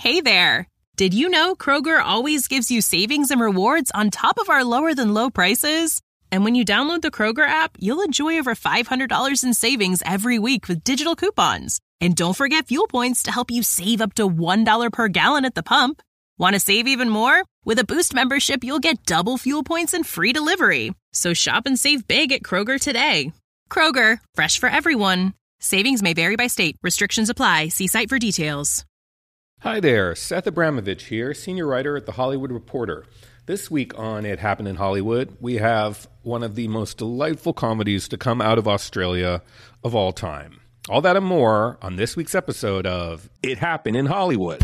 Hey there! Did you know Kroger always gives you savings and rewards on top of our lower-than-low prices? And when you download the Kroger app, you'll enjoy over $500 in savings every week with digital coupons. And don't forget fuel points to help you save up to $1 per gallon at the pump. Want to save even more? With a Boost membership, you'll get double fuel points and free delivery. So shop and save big at Kroger today. Kroger, fresh for everyone. Savings may vary by state. Restrictions apply. See site for details. Hi there, Seth Abramovich here, senior writer at The Hollywood Reporter. This week on It Happened in Hollywood, we have one of the most delightful comedies to come out of Australia of all time. All that and more on this week's episode of It Happened in Hollywood.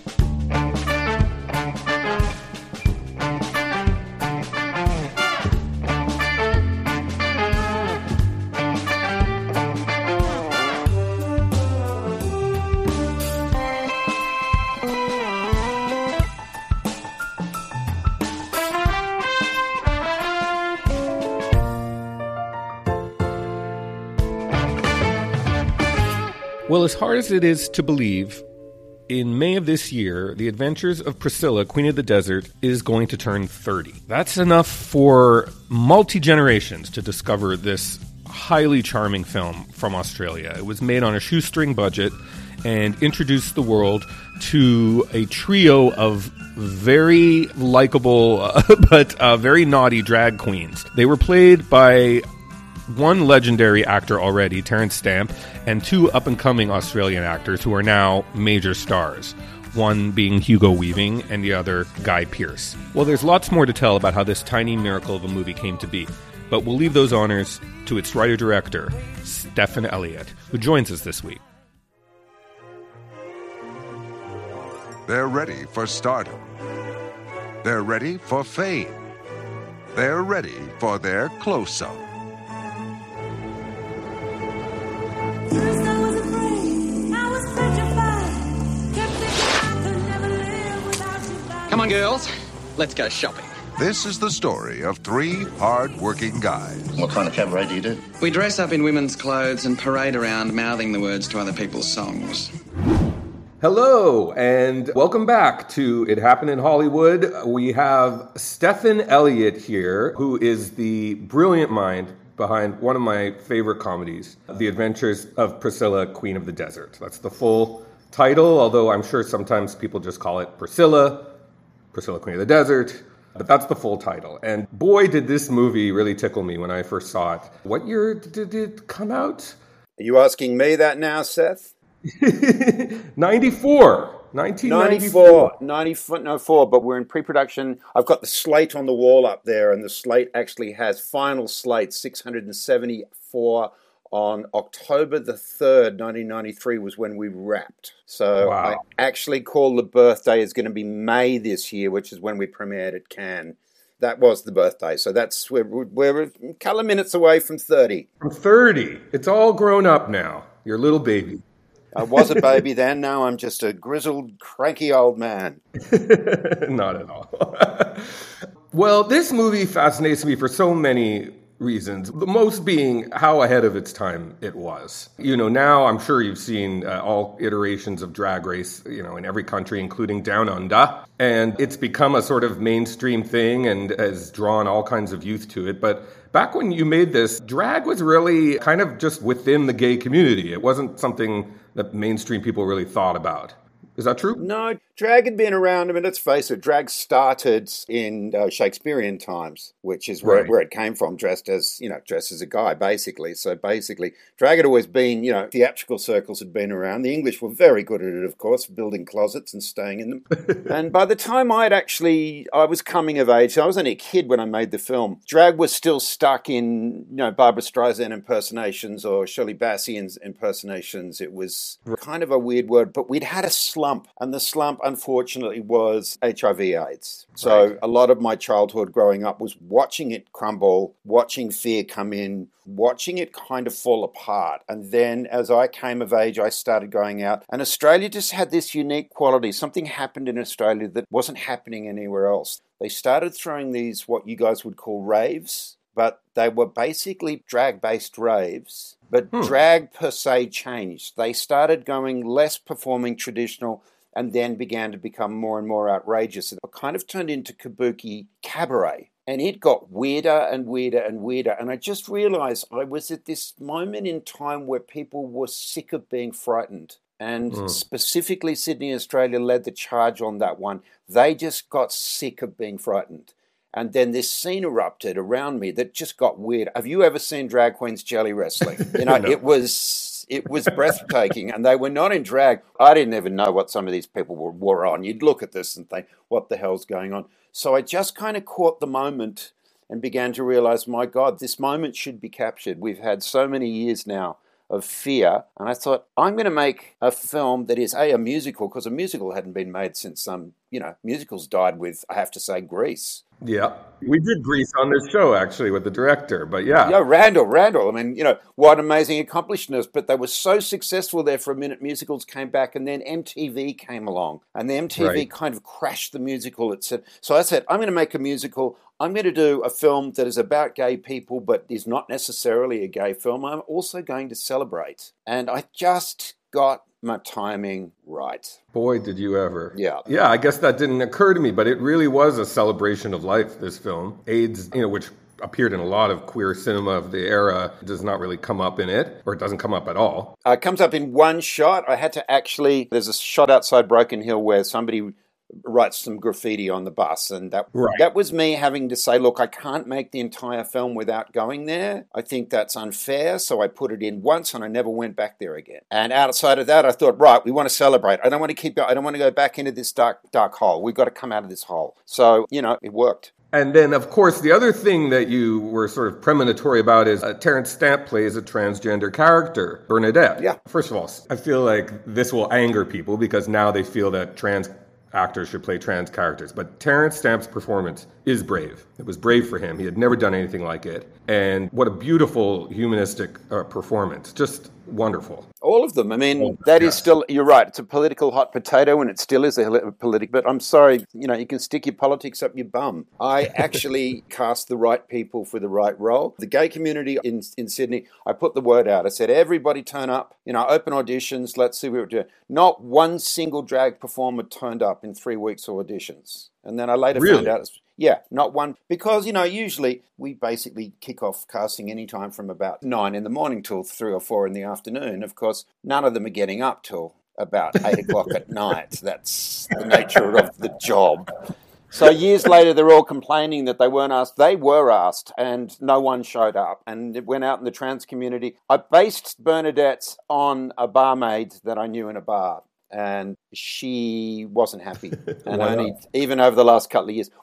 Well, as hard as it is to believe, in May of this year, The Adventures of Priscilla, Queen of the Desert, is going to turn 30. That's enough for multi-generations to discover this highly charming film from Australia. It was made on a shoestring budget and introduced the world to a trio of very likable but very naughty drag queens. They were played by one legendary actor already, Terence Stamp, and two up-and-coming Australian actors who are now major stars, one being Hugo Weaving and the other Guy Pearce. Well, there's lots more to tell about how this tiny miracle of a movie came to be, but we'll leave those honors to its writer-director, Stephan Elliott, who joins us this week. They're ready for stardom. They're ready for fame. They're ready for their close-up. Come on, girls. Let's go shopping. This is the story of three hard-working guys. What kind of cabaret do you do? We dress up in women's clothes and parade around mouthing the words to other people's songs. Hello, and welcome back to It Happened in Hollywood. We have Stephan Elliott here, who is the brilliant mind behind one of my favorite comedies, The Adventures of Priscilla, Queen of the Desert. That's the full title, although I'm sure sometimes people just call it Priscilla, Queen of the Desert, but that's the full title. And boy, did this movie really tickle me when I first saw it. What year did it come out? Are you asking me that now, Seth? 1994, but we're in pre-production. I've got the slate on the wall up there, and the slate actually has final slate 674 on October the 3rd, 1993 was when we wrapped. So wow. I actually call the birthday is going to be May this year, which is when we premiered at Cannes. That was the birthday. So that's we're a couple of minutes away from 30. From 30. It's all grown up now. You're a little baby. I was a baby then. Now I'm just a grizzled, cranky old man. Not at all. Well, this movie fascinates me for so many reasons, the most being how ahead of its time it was. You know, now I'm sure you've seen all iterations of Drag Race, you know, in every country, including Down Under, and it's become a sort of mainstream thing and has drawn all kinds of youth to it. But back when you made this, drag was really kind of just within the gay community. It wasn't something that mainstream people really thought about. Is that true? No, drag had been around. I mean, let's face it, drag started in Shakespearean times, which is where it came from, dressed as a guy, basically. So basically, drag had always been, theatrical circles had been around. The English were very good at it, of course, building closets and staying in them. And by the time I was coming of age, I was only a kid when I made the film, drag was still stuck in, Barbra Streisand impersonations or Shirley Bassey impersonations. It was kind of a weird word, but we'd had a slump, and the slump, unfortunately, was HIV/AIDS. So a lot of my childhood growing up was watching it crumble, watching fear come in, watching it kind of fall apart. And then as I came of age, I started going out. And Australia just had this unique quality. Something happened in Australia that wasn't happening anywhere else. They started throwing these, what you guys would call raves, but they were basically drag-based raves. But drag per se changed. They started going less performing traditional. and then began to become more and more outrageous. It kind of turned into kabuki cabaret. And it got weirder and weirder and weirder. And I just realized I was at this moment in time where people were sick of being frightened. And specifically Sydney, Australia led the charge on that one. They just got sick of being frightened. And then this scene erupted around me that just got weird. Have you ever seen drag queens jelly wrestling? No. It was breathtaking, and they were not in drag. I didn't even know what some of these people were on. You'd look at this and think, what the hell's going on? So I just kind of caught the moment and began to realize, my God, this moment should be captured. We've had so many years now of fear, and I thought, I'm going to make a film that is a musical, because a musical hadn't been made since musicals died with, I have to say, Grease. Yeah, we did Grease on this show, actually, with the director, but yeah. Yeah, Randall. I mean, what amazing accomplishments, but they were so successful there for a minute, musicals came back, and then MTV came along, and the MTV kind of crashed the musical. So I said, I'm going to make a musical. I'm going to do a film that is about gay people, but is not necessarily a gay film. I'm also going to celebrate. And I just got my timing right. Boy, did you ever. Yeah. Yeah, I guess that didn't occur to me, but it really was a celebration of life, this film. AIDS, which appeared in a lot of queer cinema of the era, does not really come up in it, or it doesn't come up at all. It comes up in one shot. I had to there's a shot outside Broken Hill where somebody writes some graffiti on the bus, and that was me having to say, look, I can't make the entire film without going there. I think that's unfair, so I put it in once and I never went back there again. And outside of that, I thought, right, we want to celebrate. I don't want to go back into this dark hole. We've got to come out of this hole. So, it worked. And then, of course, the other thing that you were sort of premonitory about is Terence Stamp plays a transgender character, Bernadette. Yeah. First of all, I feel like this will anger people because now they feel that trans actors should play trans characters. But Terence Stamp's performance is brave. It was brave for him. He had never done anything like it. And what a beautiful humanistic performance. Just wonderful. All of them. I mean, is still, you're right, it's a political hot potato, and it still is a political, but I'm sorry, you can stick your politics up your bum. I actually cast the right people for the right role. The gay community in Sydney, I put the word out. I said, everybody turn up, open auditions, let's see what we're doing. Not one single drag performer turned up in 3 weeks of auditions. And then I later found out, not one. Because, usually we basically kick off casting anytime from about 9 in the morning till 3 or 4 in the afternoon. Of course, none of them are getting up till about 8 o'clock at night. That's the nature of the job. So years later, they're all complaining that they weren't asked. They were asked, and no one showed up. And it went out in the trans community. I based Bernadette on a barmaid that I knew in a bar. And she wasn't happy. And even over the last couple of years,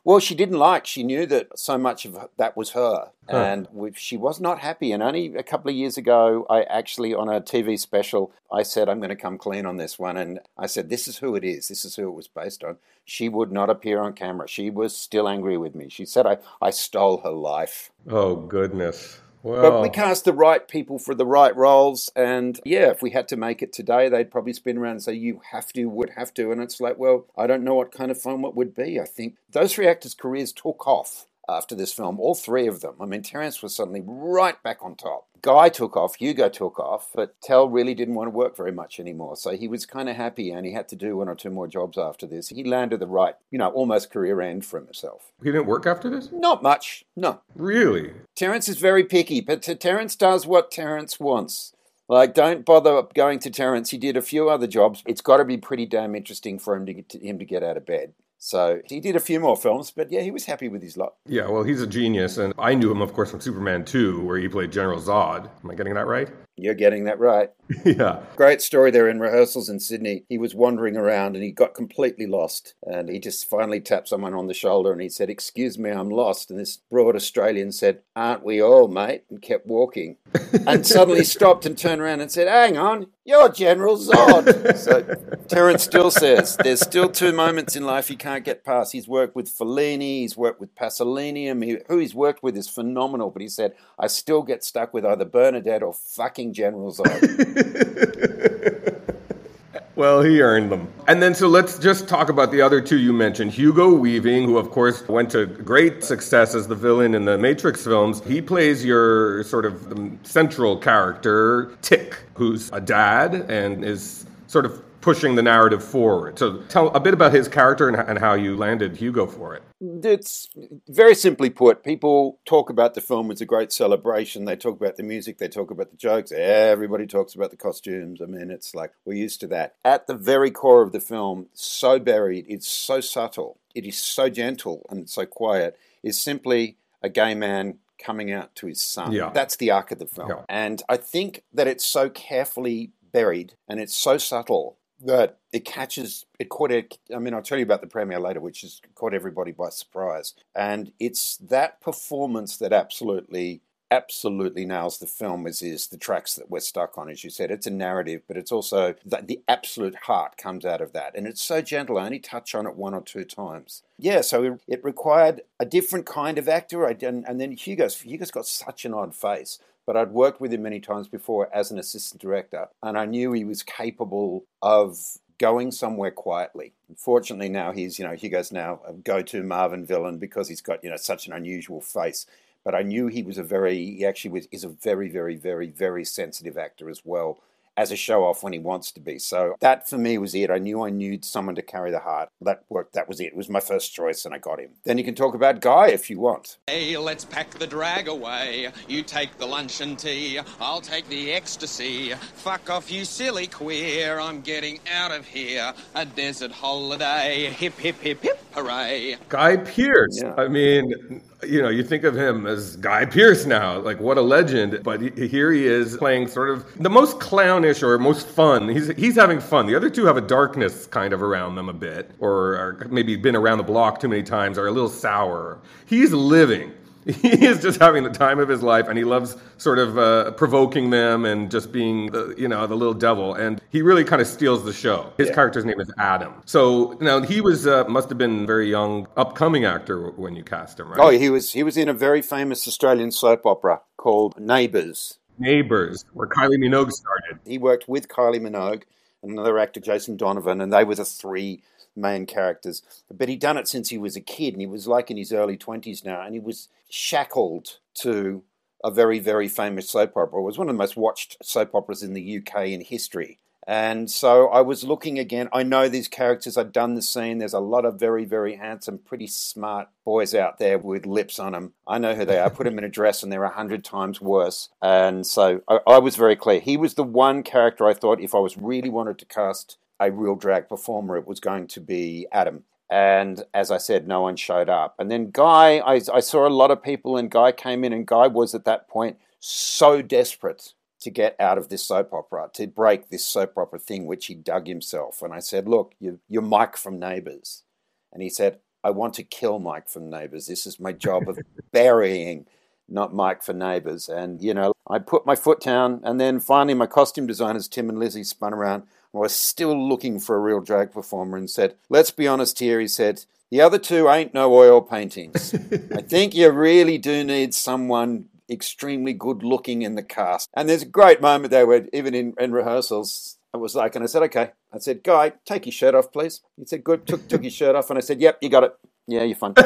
she knew that so much of that was her. Huh. And she was not happy. And only a couple of years ago, I actually, on a TV special, I said, I'm going to come clean on this one. And I said, this is who it is. This is who it was based on. She would not appear on camera. She was still angry with me. She said I stole her life. Oh, goodness. Well, but we cast the right people for the right roles, and if we had to make it today, they'd probably spin around and say, would have to, and it's like, well, I don't know what kind of film it would be. I think those 3 actors' careers took off after this film, all 3 of them. I mean, Terence was suddenly right back on top. Guy took off, Hugo took off, but Tel really didn't want to work very much anymore, so he was kind of happy, and he had to do 1 or 2 more jobs after this. He landed the right, almost career end for himself. He didn't work after this? Not much, no. Really? Terence is very picky, but Terence does what Terence wants. Like, don't bother going to Terence. He did a few other jobs. It's got to be pretty damn interesting for him to get out of bed. So he did a few more films, but he was happy with his lot. Yeah, well, he's a genius, and I knew him, of course, from Superman 2, where he played General Zod. Am I getting that right? You're getting that right. Yeah. Great story there in rehearsals in Sydney. He was wandering around and he got completely lost. And he just finally tapped someone on the shoulder and he said, "Excuse me, I'm lost." And this broad Australian said, "Aren't we all, mate?" and kept walking. And suddenly stopped and turned around and said, "Hang on, you're General Zod." So Terence still says there's still 2 moments in life he can't get past. He's worked with Fellini, he's worked with Pasolini. Who he's worked with is phenomenal. But he said, I still get stuck with either Bernadette or fucking General Zod. Well, he earned them. And then so let's just talk about the other 2 you mentioned. Hugo Weaving, who of course went to great success as the villain in the Matrix films. He plays your sort of central character, Tick, who's a dad and is sort of pushing the narrative forward. So tell a bit about his character and how you landed Hugo for it. It's very simply put, people talk about the film as a great celebration. They talk about the music, they talk about the jokes. Everybody talks about the costumes. I mean, it's like we're used to that. At the very core of the film, so buried, it's so subtle, it is so gentle and so quiet, is simply a gay man coming out to his son. Yeah. That's the arc of the film. Yeah. And I think that it's so carefully buried and it's so subtle that it caught it. I mean, I'll tell you about the premiere later, which has caught everybody by surprise. And it's that performance that absolutely nails the film, is the tracks that we're stuck on. As you said, it's a narrative, but it's also the absolute heart comes out of that. And it's so gentle. I only touch on it one or two times. Yeah, so it required a different kind of actor. And then Hugo's got such an odd face. But I'd worked with him many times before as an assistant director, and I knew he was capable of going somewhere quietly. Unfortunately, now Hugo's now a go-to Marvin villain because he's got such an unusual face. But I knew he is a very, very, very, very sensitive actor as well, as a show-off when he wants to be. So that for me was it. I knew someone to carry the heart. That worked. That was it. It was my first choice, and I got him. Then you can talk about Guy if you want. Hey, let's pack the drag away. You take the lunch and tea. I'll take the ecstasy. Fuck off, you silly queer. I'm getting out of here. A desert holiday. Hip, hip, hip, hip, hooray. Guy Pearce. Yeah. I mean, you think of him as Guy Pearce now, like what a legend. But here he is playing sort of the most clownish or most fun. He's having fun. The other two have a darkness kind of around them a bit, or are maybe been around the block too many times, or a little sour. He's living. He is just having the time of his life, and he loves sort of provoking them and just being the little devil. And he really kind of steals the show. His character's name is Adam. So now he was must have been a very young, upcoming actor when you cast him, right? Oh, he was in a very famous Australian soap opera called Neighbours. Neighbours, where Kylie Minogue started. He worked with Kylie Minogue and another actor, Jason Donovan, and they were the three main characters. But he'd done it since he was a kid, and he was like in his early 20s now, and he was shackled to a very, very famous soap opera. It was one of the most watched soap operas in the UK in history. And so I was looking again. I know these characters. I'd done the scene. There's a lot of very, very handsome, pretty smart boys out there with lips on them. I know who they are. I put them in a dress and they're 100 times worse. And so I was very clear. He was the one character I thought if I was really wanted to cast a real drag performer, it was going to be Adam. And as I said, no one showed up. And then Guy, I saw a lot of people, and Guy came in, and Guy was at that point so desperate to get out of this soap opera, to break this soap opera thing, which he dug himself. And I said, look, you're Mike from Neighbours. And he said, I want to kill Mike from Neighbours. This is my job of burying, not Mike for Neighbours. And, I put my foot down, and then finally my costume designers, Tim and Lizzie, spun around. I was still looking for a real drag performer and said, let's be honest here, he said, the other two ain't no oil paintings. I think you really do need someone extremely good looking in the cast. And there's a great moment there where even in rehearsals, I was like, and I said, okay. I said, Guy, take your shirt off, please. He said, good, took his shirt off. And I said, yep, you got it. Yeah, you're fine.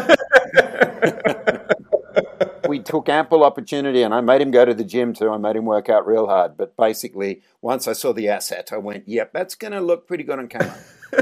We took ample opportunity, and I made him go to the gym too. I made him work out real hard. But basically, once I saw the asset, I went, yep, that's going to look pretty good on camera.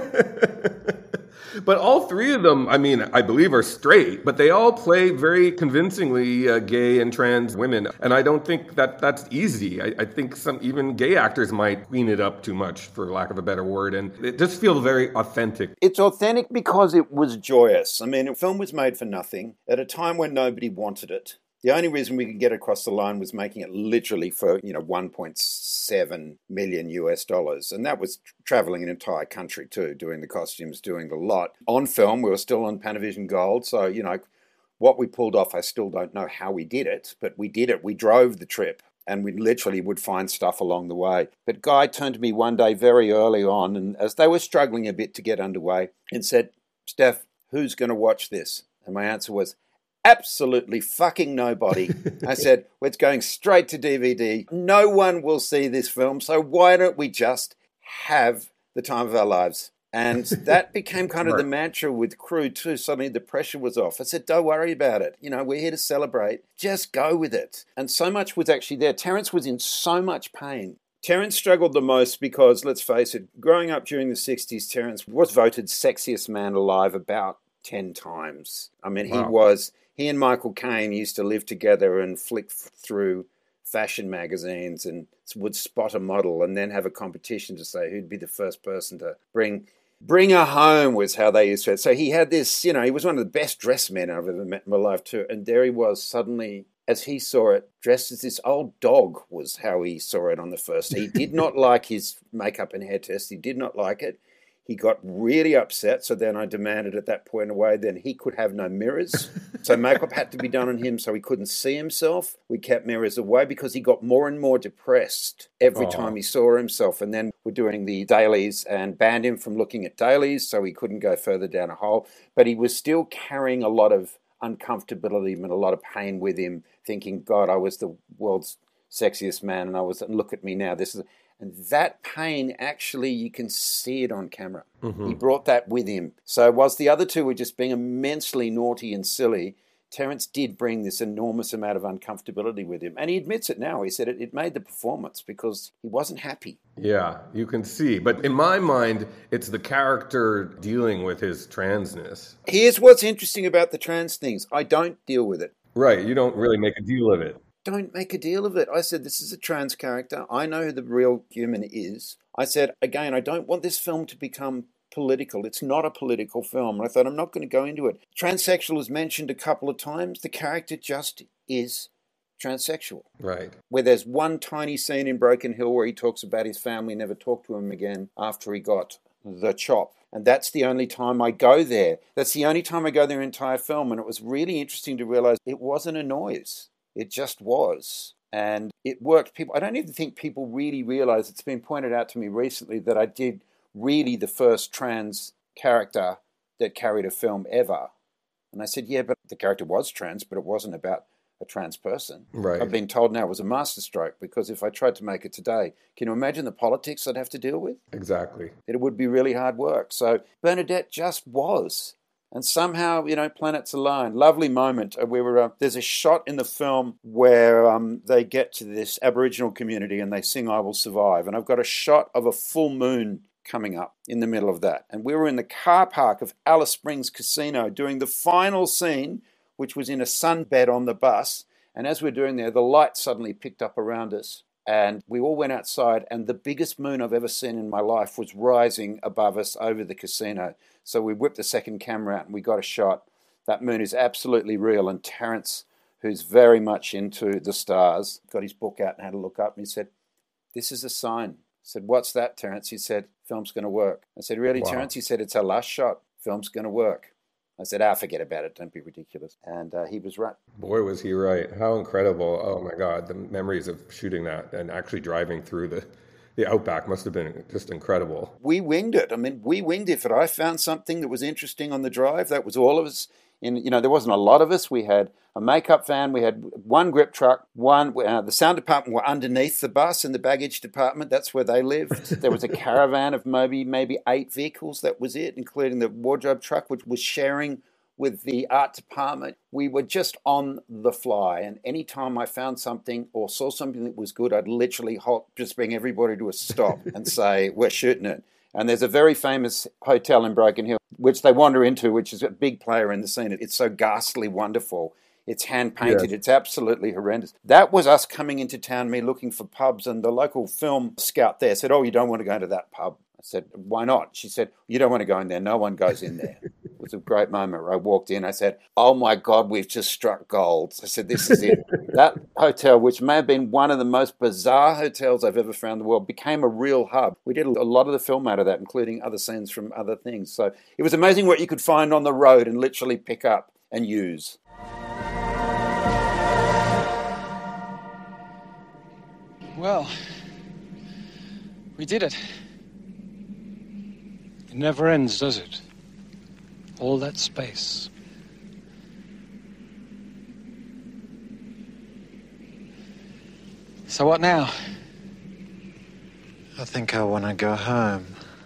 But all three of them, I mean, I believe are straight, but they all play very convincingly gay and trans women. And I don't think that's easy. I think some even gay actors might clean it up too much, for lack of a better word. And it just feels very authentic. It's authentic because it was joyous. I mean, the film was made for nothing at a time when nobody wanted it. The only reason we could get across the line was making it literally for, $1.7 million US. And that was traveling an entire country too, doing the costumes, doing the lot. On film, we were still on Panavision Gold. So, what we pulled off, I still don't know how we did it, but we did it. We drove the trip, and we literally would find stuff along the way. But Guy turned to me one day very early on, and as they were struggling a bit to get underway, and said, Steph, who's going to watch this? And my answer was, absolutely fucking nobody. I said, well, it's going straight to DVD. No one will see this film, so why don't we just have the time of our lives? And that became kind of the mantra with crew too. Suddenly the pressure was off. I said, don't worry about it. We're here to celebrate. Just go with it. And so much was actually there. Terence was in so much pain Terence struggled the most because, let's face it, growing up during the 60s, Terence was voted sexiest man alive about 10 times. I mean, he and Michael Caine used to live together and flick through fashion magazines and would spot a model and then have a competition to say who'd be the first person to bring her home, was how they used to. So he had this, he was one of the best dressed men I've ever met in my life too. And there he was suddenly, as he saw it, dressed as this old dog, was how he saw it on the first. He did not like his makeup and hair test. He did not like it. He got really upset. So then I demanded at that point away, then he could have no mirrors. So makeup had to be done on him so he couldn't see himself. We kept mirrors away because he got more and more depressed every time he saw himself. And then we're doing the dailies and banned him from looking at dailies so he couldn't go further down a hole. But he was still carrying a lot of uncomfortability and a lot of pain with him, thinking, God, I was the world's sexiest man and look at me now. And that pain, actually, you can see it on camera. Mm-hmm. He brought that with him. So whilst the other two were just being immensely naughty and silly, Terence did bring this enormous amount of uncomfortability with him. And he admits it now. He said it made the performance because he wasn't happy. Yeah, you can see. But in my mind, it's the character dealing with his transness. Here's what's interesting about the trans things. I don't deal with it. Right, you don't really make a deal of it. Don't make a deal of it. I said, this is a trans character. I know who the real human is. I said, again, I don't want this film to become political. It's not a political film. And I thought, I'm not going to go into it. Transsexual is mentioned a couple of times. The character just is transsexual. Right. Where there's one tiny scene in Broken Hill where he talks about his family never talked to him again after he got the chop. And that's the only time I go there. That's the only time I go their entire film. And it was really interesting to realize it wasn't a noise. It just was. And it worked. I don't even think people really realize, it's been pointed out to me recently that I did really the first trans character that carried a film ever. And I said, yeah, but the character was trans, but it wasn't about a trans person. Right. I've been told now it was a masterstroke, because if I tried to make it today, can you imagine the politics I'd have to deal with? Exactly. It would be really hard work. So Bernadette just was. And somehow, planets align. Lovely moment. There's a shot in the film where they get to this Aboriginal community and they sing I Will Survive. And I've got a shot of a full moon coming up in the middle of that. And we were in the car park of Alice Springs Casino doing the final scene, which was in a sunbed on the bus. And as we're doing there, the light suddenly picked up around us. And we all went outside, and the biggest moon I've ever seen in my life was rising above us over the casino. So we whipped the second camera out and we got a shot. That moon is absolutely real. And Terence, who's very much into the stars, got his book out and had a look up, and he said, this is a sign. I said, what's that, Terence? He said, film's going to work. I said, really, wow. Terence? He said, it's our last shot. Film's going to work. I said, forget about it. Don't be ridiculous. And he was right. Boy, was he right. How incredible. Oh, my God. The memories of shooting that and actually driving through the outback must have been just incredible. We winged it. We winged it. If I found something that was interesting on the drive, that was all of us. There wasn't a lot of us. We had a makeup van. We had one grip truck. The sound department were underneath the bus, and the baggage department, that's where they lived. There was a caravan of maybe 8 vehicles. That was it, including the wardrobe truck, which was sharing with the art department. We were just on the fly. And any time I found something or saw something that was good, I'd literally just bring everybody to a stop and say, we're shooting it. And there's a very famous hotel in Broken Hill, which they wander into, which is a big player in the scene. It's so ghastly wonderful. It's hand-painted. Yes. It's absolutely horrendous. That was us coming into town, me looking for pubs, and the local film scout there said, oh, you don't want to go into that pub. I said, why not? She said, you don't want to go in there. No one goes in there. It was a great moment where I walked in. I said, oh, my God, we've just struck gold. I said, this is it. That hotel, which may have been one of the most bizarre hotels I've ever found in the world, became a real hub. We did a lot of the film out of that, including other scenes from other things. So it was amazing what you could find on the road and literally pick up and use. Well, we did it. It never ends, does it? All that space. So what now? I think I want to go home.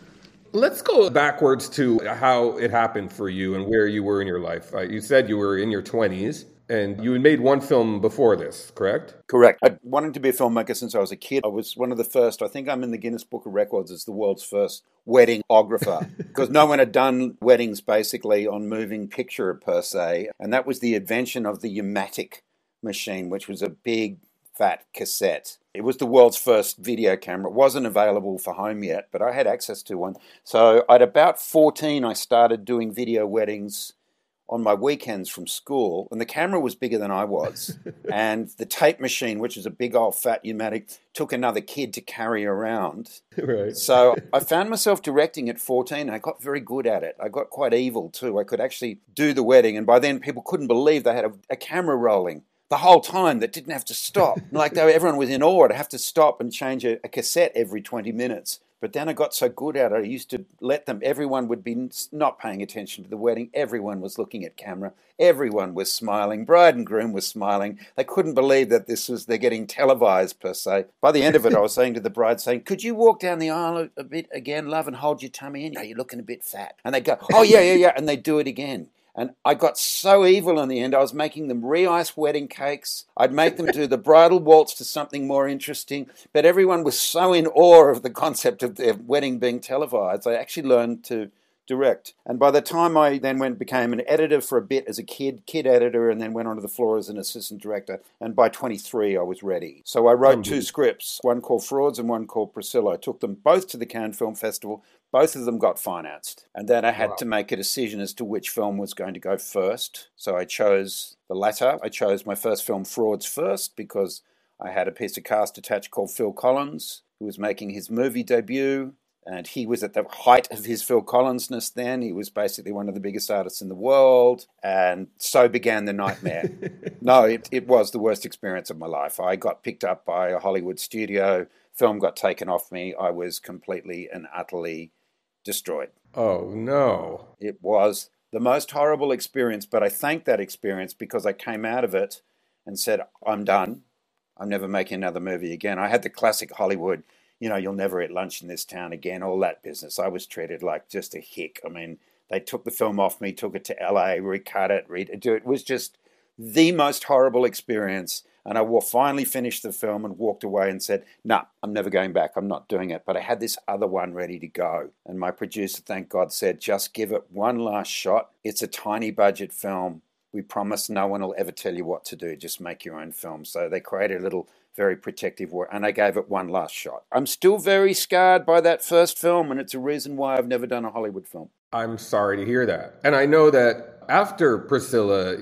Let's go backwards to how it happened for you and where you were in your life. You said you were in your 20s and you had made one film before this, correct? Correct. I wanted to be a filmmaker since I was a kid. I was one of the first, I think I'm in the Guinness Book of Records as the world's first weddingographer, because no one had done weddings basically on moving picture per se. And that was the invention of the U-matic machine, which was a big fat cassette. It was the world's first video camera. It wasn't available for home yet, but I had access to one. So at about 14, I started doing video weddings on my weekends from school, and the camera was bigger than I was. And the tape machine, which is a big old fat U-matic, took another kid to carry around. Right. So I found myself directing at 14, and I got very good at it. I got quite evil too. I could actually do the wedding, and by then people couldn't believe they had a camera rolling the whole time that didn't have to stop. Like everyone was in awe. I'd have to stop and change a cassette every 20 minutes. But then I got so good at it, I used to let them, everyone would be not paying attention to the wedding. Everyone was looking at camera. Everyone was smiling. Bride and groom was smiling. They couldn't believe that they're getting televised per se. By the end of it, I was saying to the bride, could you walk down the aisle a bit again, love, and hold your tummy in? You're looking a bit fat. And they'd go, oh, yeah. And they'd do it again. And I got so evil in the end, I was making them re-ice wedding cakes. I'd make them do the bridal waltz to something more interesting. But everyone was so in awe of the concept of their wedding being televised, I actually learned to direct. And by the time I then became an editor for a bit as a kid editor, and then went onto the floor as an assistant director. And by 23, I was ready. So I wrote two scripts, one called Frauds and one called Priscilla. I took them both to the Cannes Film Festival. Both of them got financed. And then I had to make a decision as to which film was going to go first. So I chose the latter. I chose my first film, Frauds, first, because I had a piece of cast attached called Phil Collins, who was making his movie debut. And he was at the height of his Phil Collins-ness then. He was basically one of the biggest artists in the world. And so began the nightmare. No, it was the worst experience of my life. I got picked up by a Hollywood studio. Film got taken off me. I was completely and utterly destroyed. Oh, no. It was the most horrible experience, but I thank that experience because I came out of it and said, I'm done. I'm never making another movie again. I had the classic Hollywood, you'll never eat lunch in this town again, all that business. I was treated like just a hick. I mean, they took the film off me, took it to LA, recut it, it was just the most horrible experience. And I finally finished the film and walked away and said, no, I'm never going back. I'm not doing it. But I had this other one ready to go. And my producer, thank God, said, just give it one last shot. It's a tiny budget film. We promise no one will ever tell you what to do. Just make your own film. So they created a little very protective word, and I gave it one last shot. I'm still very scarred by that first film, and it's a reason why I've never done a Hollywood film. I'm sorry to hear that. And I know that after Priscilla,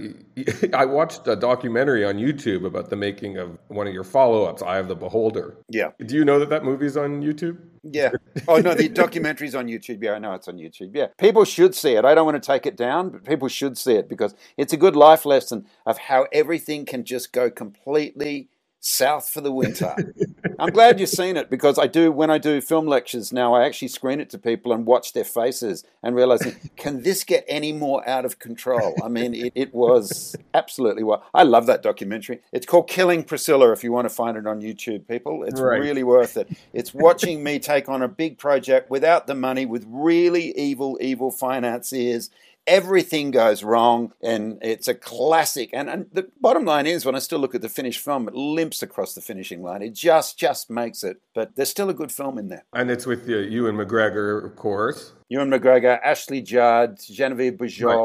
I watched a documentary on YouTube about the making of one of your follow-ups, Eye of the Beholder. Yeah. Do you know that movie's on YouTube? Yeah. Oh, no, the documentary's on YouTube. Yeah, I know it's on YouTube. Yeah. People should see it. I don't want to take it down, but people should see it because it's a good life lesson of how everything can just go completely south for the winter. I'm glad you've seen it because when I do film lectures now, I actually screen it to people and watch their faces and realizing, can this get any more out of control? I mean, it was absolutely I love that documentary. It's called Killing Priscilla if you want to find it on YouTube, people. It's really worth it. It's watching me take on a big project without the money, with really evil financiers. Everything goes wrong, and it's a classic. And the bottom line is, when I still look at the finished film, it limps across the finishing line. It just makes it. But there's still a good film in there. And it's with Ewan McGregor, of course. Ewan McGregor, Ashley Judd, Genevieve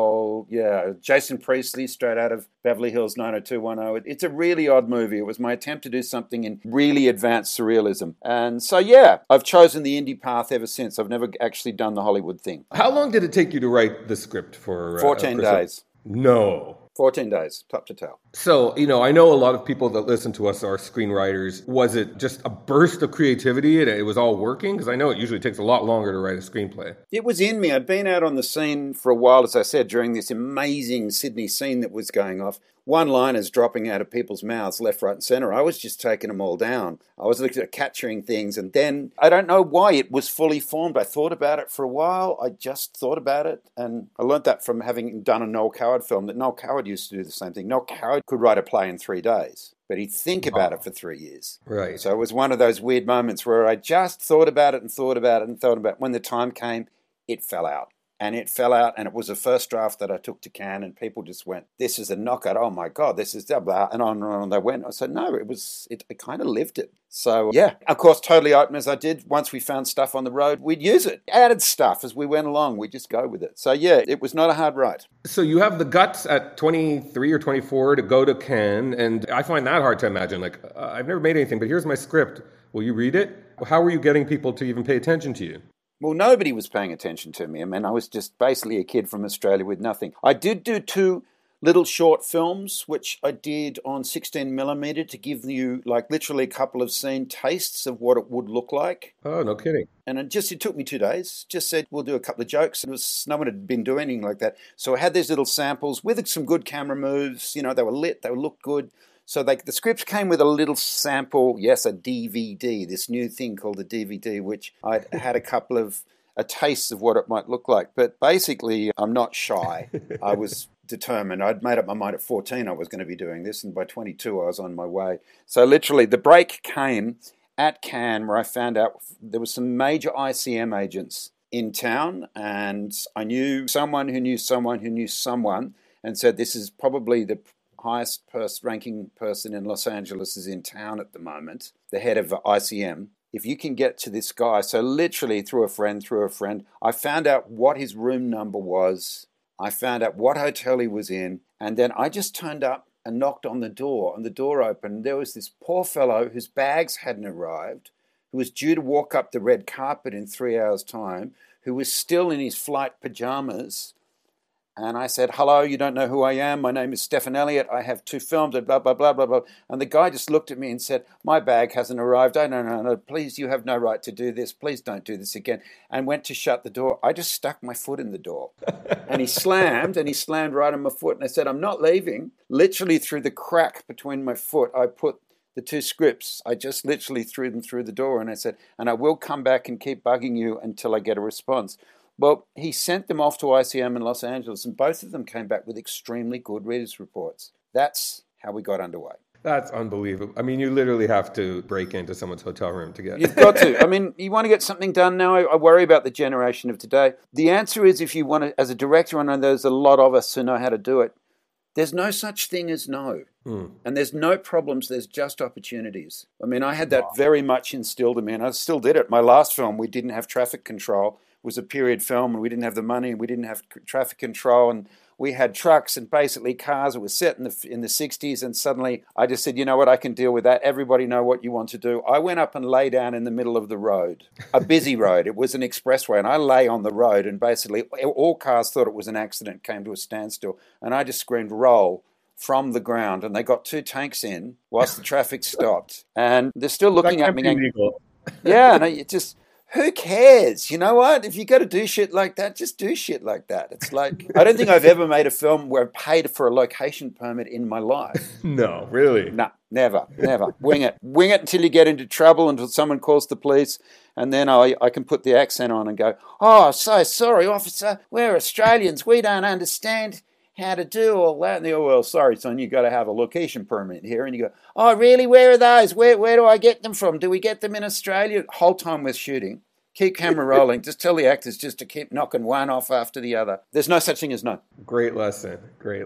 Bujold, Jason Priestley, straight out of Beverly Hills 90210. It's a really odd movie. It was my attempt to do something in really advanced surrealism. And so, I've chosen the indie path ever since. I've never actually done the Hollywood thing. How long did it take you to write the script for 14 days. No. 14 days, top to tail. So, I know a lot of people that listen to us are screenwriters. Was it just a burst of creativity and it was all working? Because I know it usually takes a lot longer to write a screenplay. It was in me. I'd been out on the scene for a while, as I said, during this amazing Sydney scene that was going off. One-liners dropping out of people's mouths left, right and centre. I was just taking them all down. I was looking at capturing things, and then I don't know why it was fully formed. I thought about it for a while. I just thought about it, and I learned that from having done a Noel Coward film, that Noel Coward used to do the same thing. Noel Coward Freud could write a play in 3 days, but he'd think about it for 3 years. Right. So it was one of those weird moments where I just thought about it and thought about it and thought about it. When the time came, it fell out. And it fell out, and it was the first draft that I took to Cannes, and people just went, this is a knockout, oh my God, this is blah, blah, and on they went. I said, no, I kind of lived it. So, yeah, of course, totally open as I did. Once we found stuff on the road, we'd use it. Added stuff as we went along, we'd just go with it. So, yeah, it was not a hard ride. So you have the guts at 23 or 24 to go to Cannes, and I find that hard to imagine. Like, I've never made anything, but here's my script. Will you read it? How were you getting people to even pay attention to you? Well, nobody was paying attention to me. I mean, I was just basically a kid from Australia with nothing. I did do 2 little short films, which I did on 16mm to give you, like, literally a couple of scene tastes of what it would look like. Oh, no kidding. And it took me 2 days. Just said, we'll do a couple of jokes. No one had been doing anything like that. So I had these little samples with some good camera moves. You know, they were lit, they looked good. So the scripts came with a little sample, yes, a DVD, this new thing called a DVD, which I had a taste of what it might look like. But basically, I'm not shy. I was determined. I'd made up my mind at 14 I was going to be doing this, and by 22 I was on my way. So literally, the break came at Cannes, where I found out there were some major ICM agents in town, and I knew someone who knew someone who knew someone, and said, this is probably the highest ranking person in Los Angeles is in town at the moment, the head of ICM. If you can get to this guy, so literally through a friend, I found out what his room number was. I found out what hotel he was in. And then I just turned up and knocked on the door, and the door opened. There was this poor fellow whose bags hadn't arrived, who was due to walk up the red carpet in 3 hours' time, who was still in his flight pajamas. And I said, hello, you don't know who I am. My name is Stephen Elliott. I have 2 films, and blah, blah, blah, blah, blah. And the guy just looked at me and said, my bag hasn't arrived. Oh, no. Please, you have no right to do this. Please don't do this again. And went to shut the door. I just stuck my foot in the door. And he slammed right on my foot. And I said, I'm not leaving. Literally through the crack between my foot, I put the 2 scripts. I just literally threw them through the door. And I said, and I will come back and keep bugging you until I get a response. Well, he sent them off to ICM in Los Angeles, and both of them came back with extremely good readers' reports. That's how we got underway. That's unbelievable. I mean, you literally have to break into someone's hotel room to get... You've got to. I mean, you want to get something done now? I worry about the generation of today. The answer is, if you want to, as a director, I know there's a lot of us who know how to do it, there's no such thing as no. And there's no problems, there's just opportunities. I mean, I had that very much instilled in me, and I still did it. My last film, we didn't have traffic control. Was a period film, and we didn't have the money, and we didn't have traffic control, and we had trucks and basically cars. It was set in the 60s, and suddenly I just said, you know what, I can deal with that. Everybody know what you want to do. I went up and lay down in the middle of the road, a busy road. It was an expressway, and I lay on the road, and basically all cars thought it was an accident, came to a standstill, and I just screamed, roll, from the ground, and they got 2 tanks in whilst the traffic stopped, and they're still looking at me going, yeah, and it just... Who cares? You know what? If you got to do shit like that, just do shit like that. It's like, I don't think I've ever made a film where I paid for a location permit in my life. No, really? No, never. Wing it. Wing it until you get into trouble, until someone calls the police, and then I can put the accent on and go, oh, so sorry, officer. We're Australians. We don't understand how to do all that. And they go, well, sorry, son, you got to have a location permit here. And you go, oh, really? Where are those? Where do I get them from? Do we get them in Australia? Whole time we're shooting. Keep camera rolling. Just tell the actors just to keep knocking one off after the other. There's no such thing as no. Great lesson.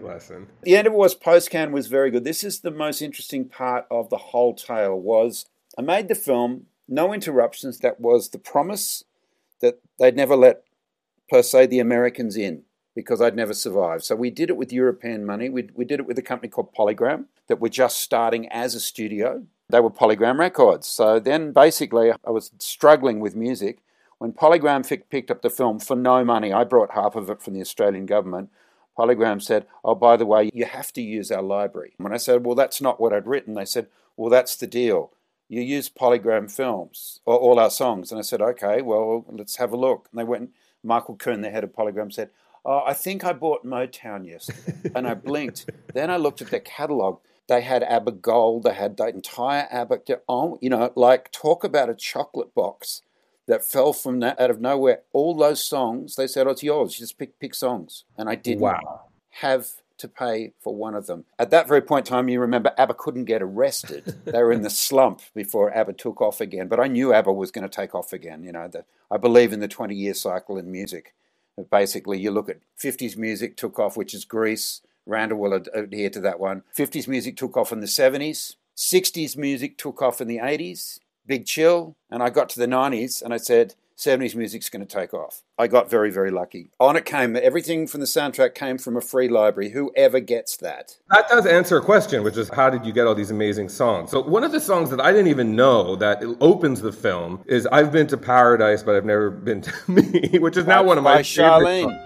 The end of it was post-Cannes was very good. This is the most interesting part of the whole tale was I made the film, no interruptions. That was the promise that they'd never let, per se, the Americans in, because I'd never survived. So we did it with European money. We did it with a company called Polygram that were just starting as a studio. They were Polygram Records. So then basically I was struggling with music. When Polygram picked up the film for no money, I brought half of it from the Australian government. Polygram said, oh, by the way, you have to use our library. When I said, well, that's not what I'd written, they said, well, that's the deal. You use Polygram films, or all our songs. And I said, okay, well, let's have a look. And they went, Michael Kuhn, the head of Polygram, said, oh, I think I bought Motown yesterday. And I blinked. Then I looked at their catalogue. They had ABBA Gold. They had the entire ABBA. Oh, you know, like talk about a chocolate box that fell from out of nowhere. All those songs, they said, oh, it's yours. You just pick songs. And I didn't have to pay for one of them. At that very point in time, you remember ABBA couldn't get arrested. They were in the slump before ABBA took off again. But I knew ABBA was going to take off again. I believe in the 20-year cycle in music. Basically, you look at 50s music took off, which is Grease. Randall will adhere to that one. 50s music took off in the 70s. 60s music took off in the 80s. Big Chill. And I got to the 90s and I said, 70s music's going to take off. I got very, very lucky. On it came, everything from the soundtrack came from a free library. Whoever gets that. That does answer a question, which is how did you get all these amazing songs? So one of the songs that I didn't even know that opens the film is I've Been to Paradise, but I've Never Been to Me, which is now one of my favorite songs.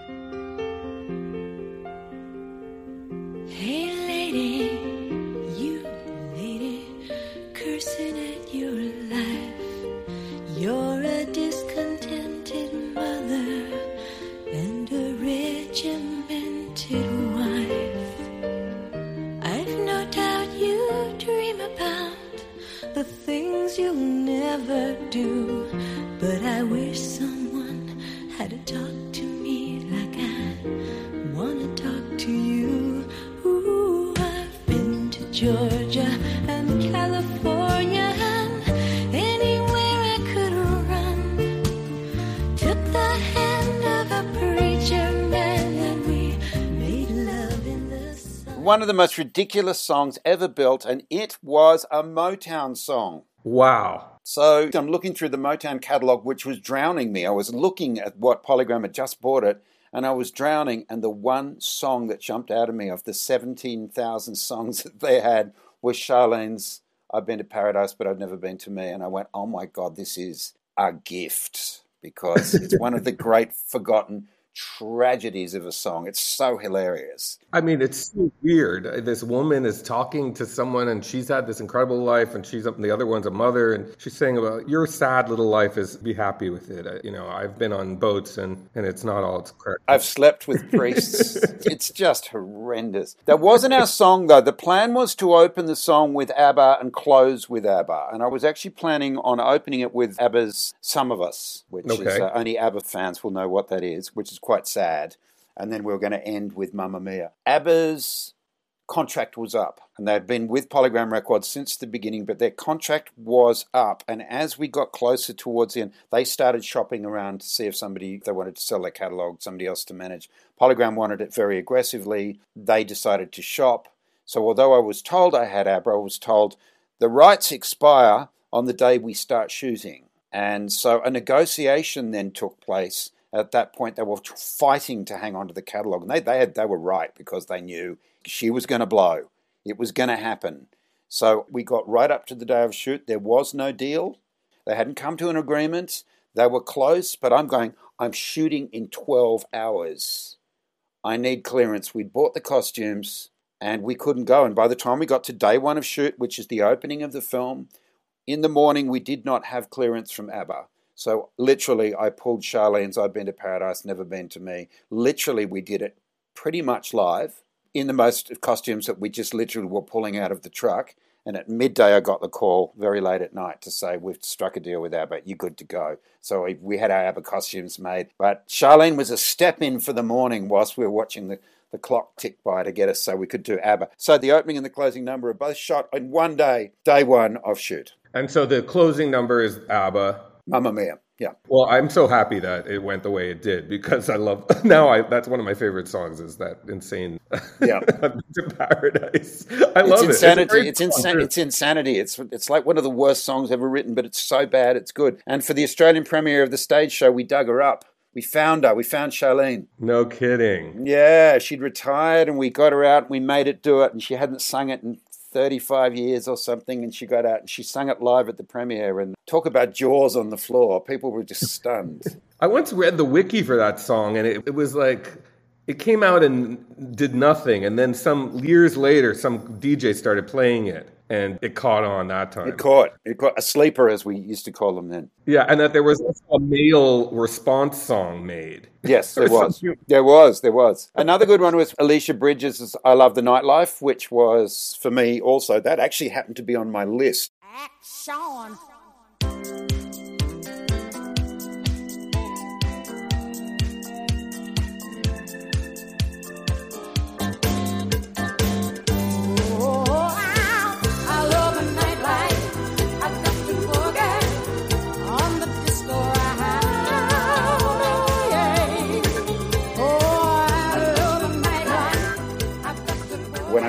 Hey lady, you lady, cursing at your life. You're a discontented mother and a regimented wife. I've no doubt you dream about the things you'll never do, but I wish someone had to talk to me like I wanna talk to you. Ooh, I've been to Georgia and California and anywhere I could run. Took the hand of a preacher man and we made love in the sun. One of the most ridiculous songs ever built, and it was a Motown song. Wow. So I'm looking through the Motown catalogue, which was drowning me. I was looking at what Polygram had just bought it, and I was drowning, and the one song that jumped out of me of the 17,000 songs that they had was Charlene's I've Been to Paradise, but I've Never Been to Me. And I went, oh my God, this is a gift, because it's one of the great forgotten tragedies of a song. It's so hilarious. I mean, it's so weird. This woman is talking to someone and she's had this incredible life and the other one's a mother and she's saying about your sad little life is be happy with it. I've been on boats and it's not all it's correct. I've slept with priests. It's just horrendous. That wasn't our song though. The plan was to open the song with ABBA and close with ABBA. And I was actually planning on opening it with ABBA's Some of Us, which is only ABBA fans will know what that is, which is quite sad. And then we were going to end with Mamma Mia. ABBA's contract was up, and they'd been with Polygram Records since the beginning, but their contract was up. And as we got closer towards the end, they started shopping around to see if they wanted to sell their catalogue, somebody else to manage. Polygram wanted it very aggressively. They decided to shop. So although I was told I had ABBA, I was told the rights expire on the day we start shooting. And so a negotiation then took place. At that point, they were fighting to hang on to the catalogue. And they were right, because they knew she was going to blow. It was going to happen. So we got right up to the day of shoot. There was no deal. They hadn't come to an agreement. They were close, but I'm shooting in 12 hours. I need clearance. We'd bought the costumes and we couldn't go. And by the time we got to day one of shoot, which is the opening of the film, in the morning we did not have clearance from ABBA. So literally, I pulled Charlene's I've Been to Paradise, Never Been to Me. Literally, we did it pretty much live in the most costumes that we just literally were pulling out of the truck. And at midday, I got the call very late at night to say, we've struck a deal with ABBA, you're good to go. So we had our ABBA costumes made. But Charlene was a step in for the morning whilst we were watching the clock tick by to get us so we could do ABBA. So the opening and the closing number are both shot in one day, day one of shoot. And so the closing number is ABBA. Mamma Mia, yeah. Well, I'm so happy that it went the way it did, because I love, that's one of my favorite songs, is that insane to Paradise. I love insanity. it. It's insanity. It's like one of the worst songs ever written, but it's so bad it's good. And for the Australian premiere of the stage show, we dug her up. We found her. We found Charlene. No kidding. Yeah, she'd retired and we got her out and we made it do it, and she hadn't sung it in 35 years or something, and she got out and she sang it live at the premiere, and talk about jaws on the floor. People were just stunned. I once read the wiki for that song, and it was like, it came out and did nothing, and then some years later, some DJ started playing it, and it caught on that time. It caught a sleeper, as we used to call them then. Yeah, and that there was a male response song made. Yes, there was. There was. Another good one was Alicia Bridges' I Love the Nightlife, which was, for me also, that actually happened to be on my list. Action.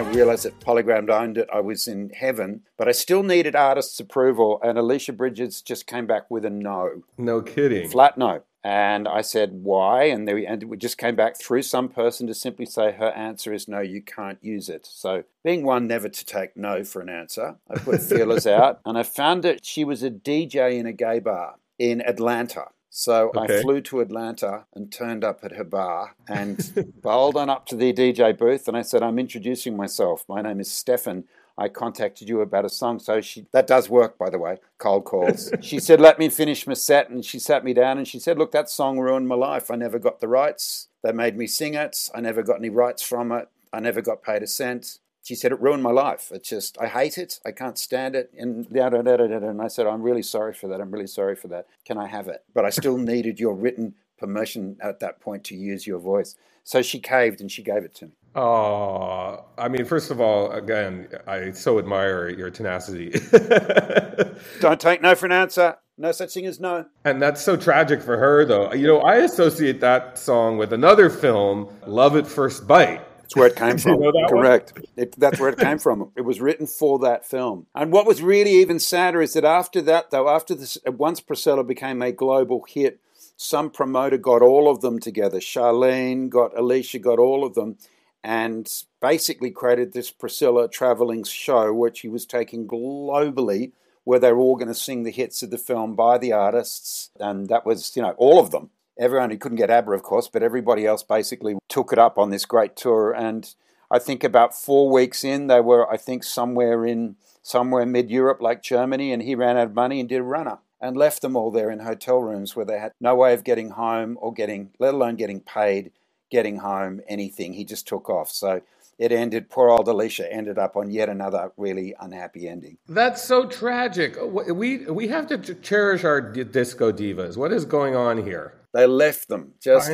realised that Polygram owned it, I was in heaven. But I still needed artists' approval, and Alicia Bridges just came back with a no. No kidding. Flat no. And I said, why? And we just came back through some person to simply say her answer is no, you can't use it. So being one never to take no for an answer, I put feelers out, and I found that she was a DJ in a gay bar in Atlanta. So I flew to Atlanta and turned up at her bar and bowled on up to the DJ booth, and I said, I'm introducing myself. My name is Stefan. I contacted you about a song. So that does work, by the way, cold calls. She said, let me finish my set. And she sat me down and she said, look, that song ruined my life. I never got the rights. They made me sing it. I never got any rights from it. I never got paid a cent. She said, it ruined my life. It's just, I hate it. I can't stand it. And I said, I'm really sorry for that. I'm really sorry for that. Can I have it? But I still needed your written permission at that point to use your voice. So she caved and she gave it to me. Oh, I mean, first of all, again, I so admire your tenacity. Don't take no for an answer. No such thing as no. And that's so tragic for her, though. You know, I associate that song with another film, Love at First Bite. That's where it came from. You know that Correct. That's where it came from. It was written for that film. And what was really even sadder is that after that, though, once Priscilla became a global hit, some promoter got all of them together. Charlene got Alicia, got all of them, and basically created this Priscilla traveling show, which he was taking globally, where they were all going to sing the hits of the film by the artists. And that was, all of them. Everyone, he couldn't get ABBA, of course, but everybody else basically took it up on this great tour. And I think about 4 weeks in, they were, I think, somewhere mid-Europe, like Germany, and he ran out of money and did a runner and left them all there in hotel rooms where they had no way of getting home or let alone getting paid, getting home, anything. He just took off. So it ended, poor old Alicia ended up on yet another really unhappy ending. That's so tragic. We have to cherish our disco divas. What is going on here? They left them,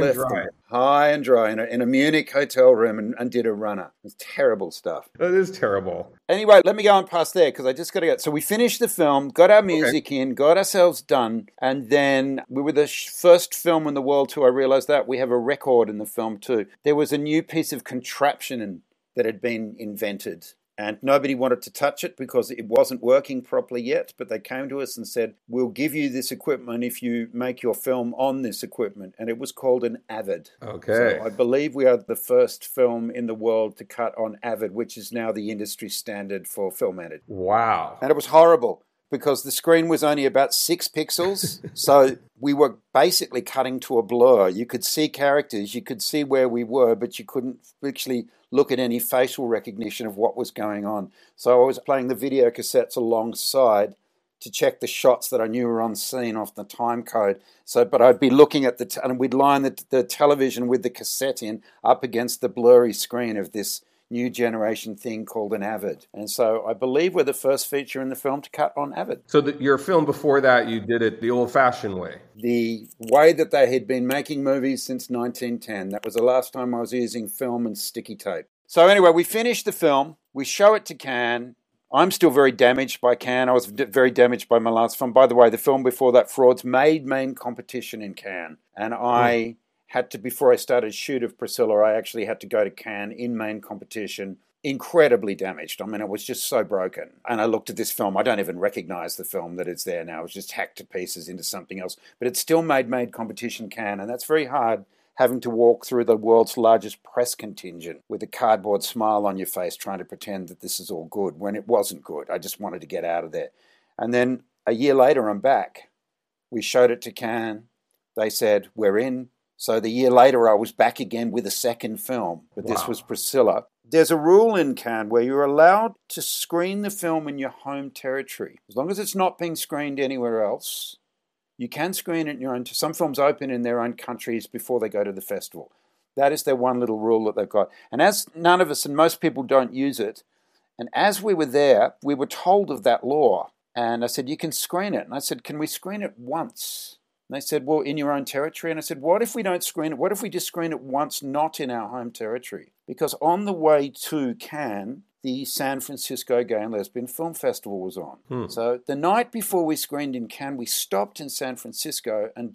high and dry in a Munich hotel room and did a runner. It's terrible stuff. That is terrible. Anyway, let me go on past there because I just got to go. So we finished the film, got our music in, got ourselves done, and then we were the first film in the world to, I realized that, we have a record in the film too. There was a new piece of contraption that had been invented. And nobody wanted to touch it because it wasn't working properly yet. But they came to us and said, we'll give you this equipment if you make your film on this equipment. And it was called an Avid. Okay. So I believe we are the first film in the world to cut on Avid, which is now the industry standard for film editing. Wow. And it was horrible because the screen was only about 6 pixels. So we were basically cutting to a blur. You could see characters, you could see where we were, but you couldn't actually look at any facial recognition of what was going on. So I was playing the video cassettes alongside to check the shots that I knew were on scene off the time code. But I'd be looking at and we'd line the television with the cassette in up against the blurry screen of this new generation thing called an Avid. And so I believe we're the first feature in the film to cut on Avid. So your film before that, you did it the old-fashioned way. The way that they had been making movies since 1910. That was the last time I was using film and sticky tape. So anyway, we finished the film. We show it to Cannes. I'm still very damaged by Cannes. I was very damaged by my last film. By the way, the film before that, Frauds, made main competition in Cannes. And I had to, before I started shoot of Priscilla, I actually had to go to Cannes in main competition, incredibly damaged. I mean, it was just so broken. And I looked at this film. I don't even recognize the film that is there now. It was just hacked to pieces into something else. But it still made main competition Cannes. And that's very hard, having to walk through the world's largest press contingent with a cardboard smile on your face trying to pretend that this is all good when it wasn't good. I just wanted to get out of there. And then a year later, I'm back. We showed it to Cannes. They said, we're in. So the year later, I was back again with a second film, but This was Priscilla. There's a rule in Cannes where you're allowed to screen the film in your home territory. As long as it's not being screened anywhere else, you can screen it in your own. Some films open in their own countries before they go to the festival. That is their one little rule that they've got. And as none of us, and most people don't use it, and as we were there, we were told of that law. And I said, you can screen it. And I said, can we screen it once? And they said, well, in your own territory. And I said, what if we don't screen it? What if we just screen it once, not in our home territory? Because on the way to Cannes, the San Francisco Gay and Lesbian Film Festival was on. So the night before we screened in Cannes, we stopped in San Francisco and did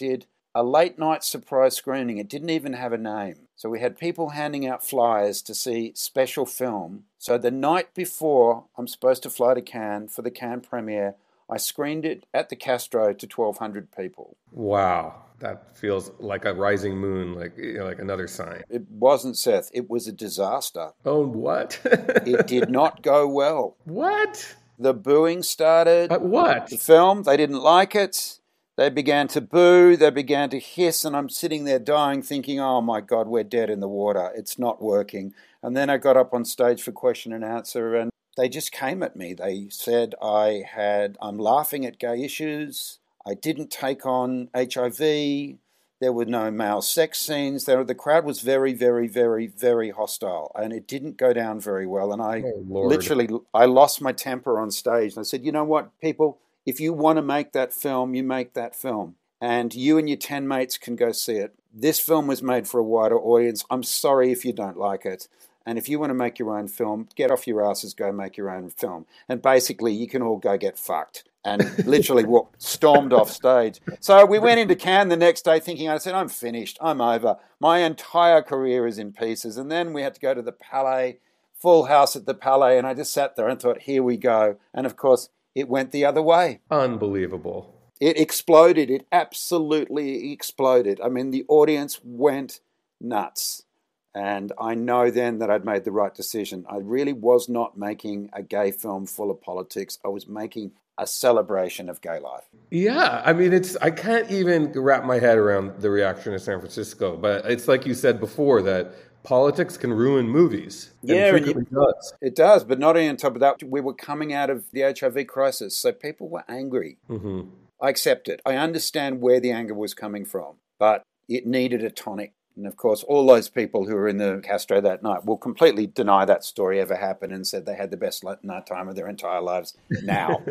a late night surprise screening. It didn't even have a name. So we had people handing out flyers to see special film. So the night before I'm supposed to fly to Cannes for the Cannes premiere, I screened it at the Castro to 1,200 people. Wow. That feels like a rising moon, like another sign. It wasn't, Seth. It was a disaster. Oh, what? It did not go well. What? The booing started. What? The film, they didn't like it. They began to boo. They began to hiss. And I'm sitting there dying thinking, oh, my God, we're dead in the water. It's not working. And then I got up on stage for question and answer, and they just came at me. They said I'm laughing at gay issues. I didn't take on HIV. There were no male sex scenes. The crowd was very, very, very, very hostile, and it didn't go down very well. And I lost my temper on stage. And I said, you know what, people, if you want to make that film, you make that film. And you and your 10 mates can go see it. This film was made for a wider audience. I'm sorry if you don't like it. And if you want to make your own film, get off your asses, go make your own film. And basically, you can all go get fucked. And literally stormed off stage. So we went into Cannes the next day thinking, I said, I'm finished. I'm over. My entire career is in pieces. And then we had to go to the Palais, full house at the Palais. And I just sat there and thought, here we go. And of course, it went the other way. Unbelievable. It exploded. It absolutely exploded. I mean, the audience went nuts. And I know then that I'd made the right decision. I really was not making a gay film full of politics. I was making a celebration of gay life. Yeah, I mean, I can't even wrap my head around the reaction in San Francisco. But it's like you said before, that politics can ruin movies. Yeah, it does. But not only on top of that, we were coming out of the HIV crisis. So people were angry. Mm-hmm. I accept it. I understand where the anger was coming from. But it needed a tonic. And of course, all those people who were in the Castro that night will completely deny that story ever happened and said they had the best night time of their entire lives now.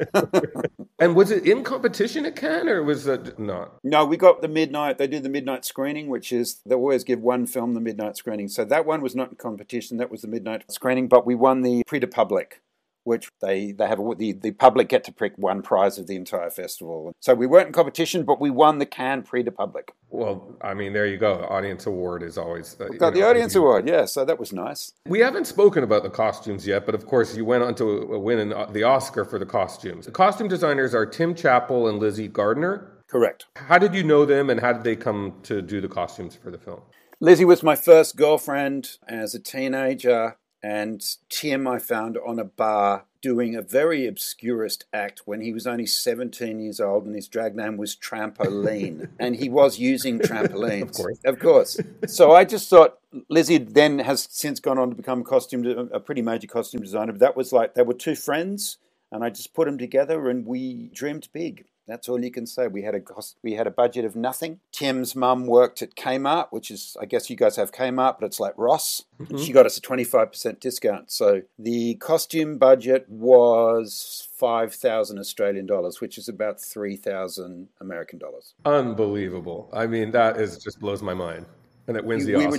And was it in competition at Cannes, or was it not? No, we got the midnight. They do the midnight screening, which is, they always give one film the midnight screening. So that one was not in competition. That was the midnight screening. But we won the Prix de Public, which they have the public get to pick one prize of the entire festival. So we weren't in competition, but we won the Cannes Prix de Public. Well, I mean, there you go. The audience award is always... got the audience award, yeah, so that was nice. We haven't spoken about the costumes yet, but of course you went on to win the Oscar for the costumes. The costume designers are Tim Chappell and Lizzie Gardner. Correct. How did you know them, and how did they come to do the costumes for the film? Lizzie was my first girlfriend as a teenager. And Tim I found on a bar doing a very obscurest act when he was only 17 years old, and his drag name was Trampoline. And he was using trampolines. Of course. So I just thought, Lizzie then has since gone on to become a pretty major costume designer. But that was like, they were two friends, and I just put them together and we dreamed big. That's all you can say. We had a budget of nothing. Tim's mum worked at Kmart, which is, I guess you guys have Kmart, but it's like Ross. Mm-hmm. She got us a 25% discount. So the costume budget was 5,000 Australian dollars, which is about 3,000 American dollars. Unbelievable. I mean, just blows my mind. And it wins the Oscar.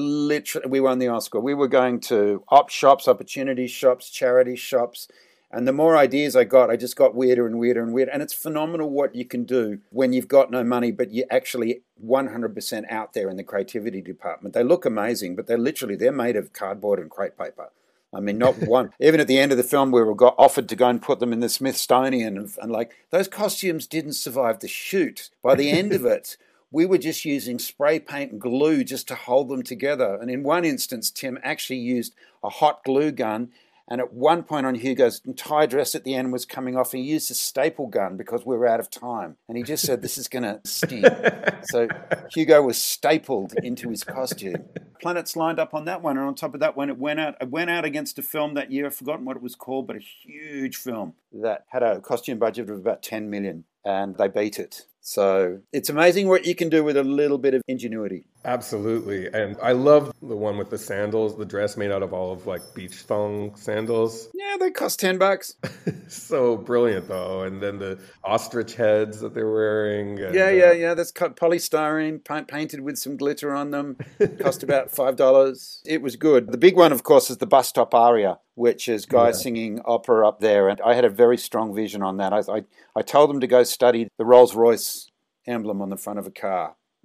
We won the Oscar. We were going to op shops, opportunity shops, charity shops. And the more ideas I got, I just got weirder and weirder and weirder. And it's phenomenal what you can do when you've got no money, but you're actually 100% out there in the creativity department. They look amazing, but they're made of cardboard and crepe paper. I mean, not one. Even at the end of the film, we got offered to go and put them in the Smithsonian. And like, those costumes didn't survive the shoot. By the end of it, we were just using spray paint and glue just to hold them together. And in one instance, Tim actually used a hot glue gun. And at one point on Hugo's entire dress at the end was coming off. And he used a staple gun because we were out of time. And he just said, this is going to sting. So Hugo was stapled into his costume. Planets lined up on that one. And on top of that one, it went out against a film that year. I've forgotten what it was called, but a huge film that had a costume budget of about 10 million. And they beat it. So it's amazing what you can do with a little bit of ingenuity. Absolutely. And I love the one with the sandals, the dress made out of all of like beach thong sandals. Yeah, they cost $10. So brilliant though. And then the ostrich heads that they're wearing. And, yeah. That's polystyrene painted with some glitter on them. Cost about $5. It was good. The big one, of course, is the bus stop aria, which is guys singing opera up there. And I had a very strong vision on that. I told them to go study the Rolls-Royce emblem on the front of a car.